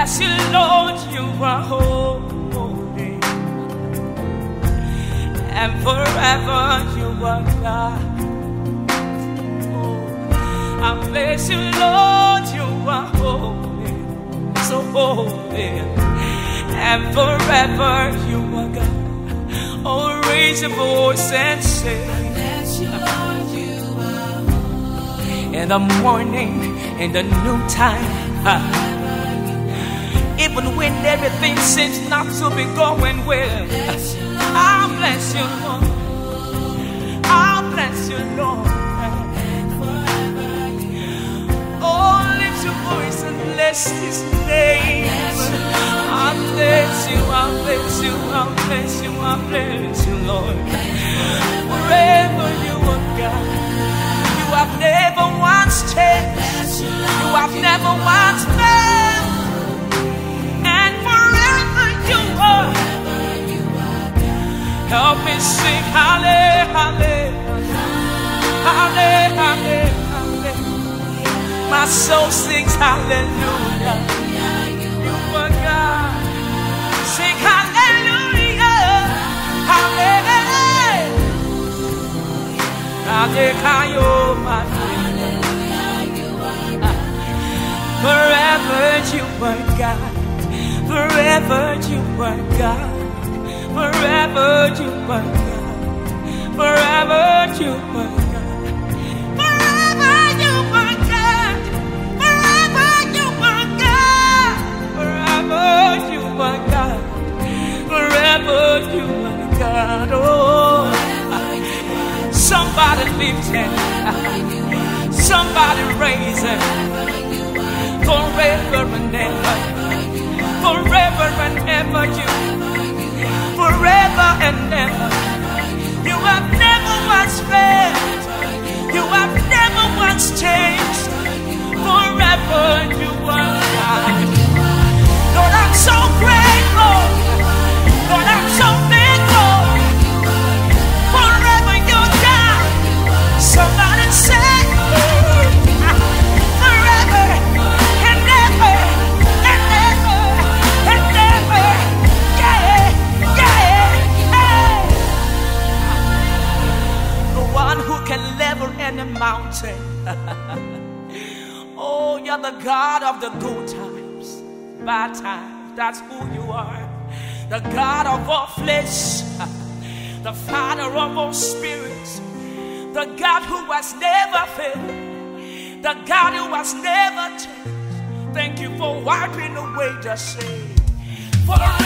bless you, Lord, you are holy, and forever you are God. Oh, I bless you, Lord, you are holy, so holy, and forever you are God. Oh, raise your voice and say, I bless you, Lord, you are holy. In the morning, in the noontime, even when everything seems not to be going well, I'll bless you, Lord. I'll bless you, Lord. Oh, lift your voice and bless His name. I'll bless you, I'll bless you, I'll bless you, I'll bless you, Lord. Forever you are God. You have never once changed. You have never once failed. And forever you are. Help me sing hallelujah, hallelujah, hallelujah. My soul sings hallelujah. You are God. Sing hallelujah, hallelujah, hallelujah. Forever you are God. Forever you are God. Forever you are God. Forever you are God. Forever you are God. Forever you are God. Forever you are God. Forever you are God. Oh, somebody lift it. Somebody raise it. Forever and ever. Forever and ever you. Forever and ever. You have never once failed. You have never once changed. Forever you are God. Lord, I'm so grateful. Lord, I'm so thankful. Forever you're God. Somebody say forever and ever and ever and ever. Yeah, yeah, hey. The one who can level any mountain. Oh, you're the God of the good times, bad times. That's who you are. The God of all flesh, the Father of all spirits, the God who has never failed, the God who has never changed. Thank you for wiping away the shame.